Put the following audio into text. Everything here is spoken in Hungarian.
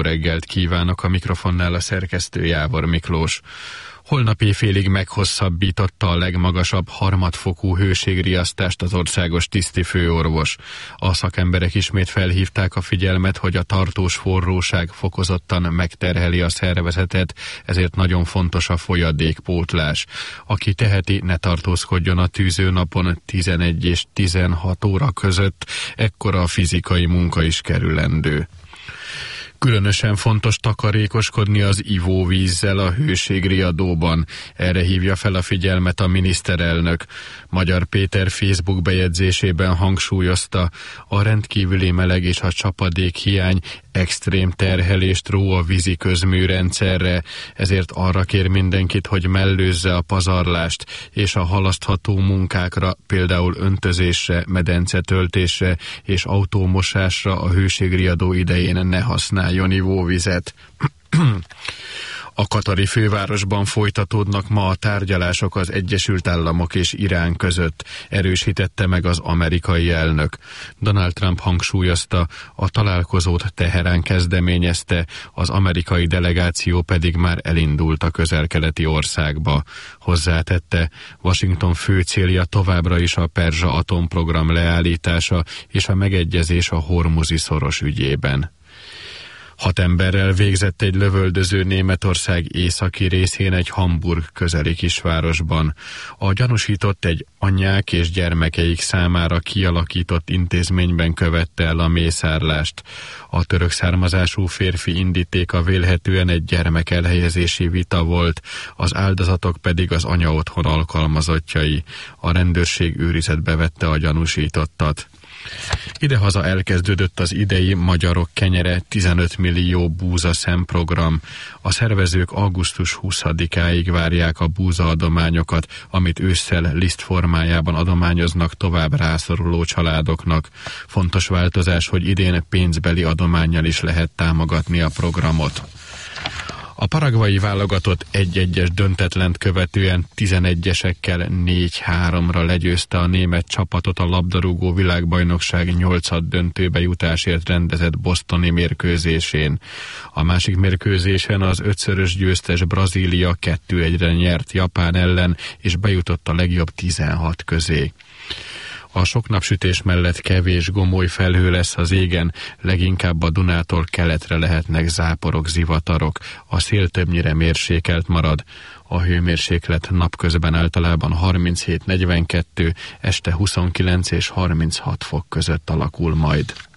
jó reggelt kívánok, a mikrofonnál a szerkesztő Jávor Miklós. Holnap éjfélig meghosszabbította a legmagasabb harmadfokú hőségriasztást az országos tisztifőorvos. A szakemberek ismét felhívták a figyelmet, hogy a tartós forróság fokozottan megterheli a szervezetet, ezért nagyon fontos a folyadékpótlás. Aki teheti, ne tartózkodjon a tűzőnapon 11 és 16 óra között, ekkora a fizikai munka is kerülendő. Különösen fontos takarékoskodni az ivóvízzel a hőségriadóban. Erre hívja fel a figyelmet a miniszterelnök. Magyar Péter Facebook bejegyzésében hangsúlyozta, a rendkívüli meleg és a csapadék hiány extrém terhelést ró a vízi közműrendszerre, ezért arra kér mindenkit, hogy mellőzze a pazarlást, és a halasztható munkákra, például öntözésre, medencetöltésre és autómosásra a hőségriadó idején ne használjon ivóvizet. A katari fővárosban folytatódnak ma a tárgyalások az Egyesült Államok és Irán között, erősítette meg az amerikai elnök. Donald Trump hangsúlyozta, a találkozót Teherán kezdeményezte, az amerikai delegáció pedig már elindult a közel-keleti országba. Hozzátette, Washington fő célja továbbra is a perzsa atomprogram leállítása és a megegyezés a Hormuzi szoros ügyében. 6 emberrel végzett egy lövöldöző Németország északi részén egy Hamburg közeli kisvárosban. A gyanúsított egy anyák és gyermekeik számára kialakított intézményben követte el a mészárlást. A török származású férfi indítéka vélhetően egy gyermek elhelyezési vita volt, az áldozatok pedig az anyaotthon alkalmazottjai. A rendőrség őrizetbe vette a gyanúsítottat. Idehaza elkezdődött az idei Magyarok kenyere 15 millió búzaszem program. A szervezők augusztus 20-áig várják a búzaadományokat, amit ősszel liszt formájában adományoznak tovább rászoruló családoknak. Fontos változás, hogy idén pénzbeli adománnyal is lehet támogatni a programot. A paraguayi válogatott 1-1-es döntetlent követően 11-esekkel 4-3-ra legyőzte a német csapatot a labdarúgó világbajnokság 8. döntőbe jutásért rendezett bostoni mérkőzésén. A másik mérkőzésen az 5-szörös győztes Brazília 2-1-re nyert Japán ellen, és bejutott a legjobb 16 közé. A sok napsütés mellett kevés gomoly felhő lesz az égen, leginkább a Dunától keletre lehetnek záporok, zivatarok, a szél többnyire mérsékelt marad. A hőmérséklet napközben általában 37-42, este 29 és 36 fok között alakul majd.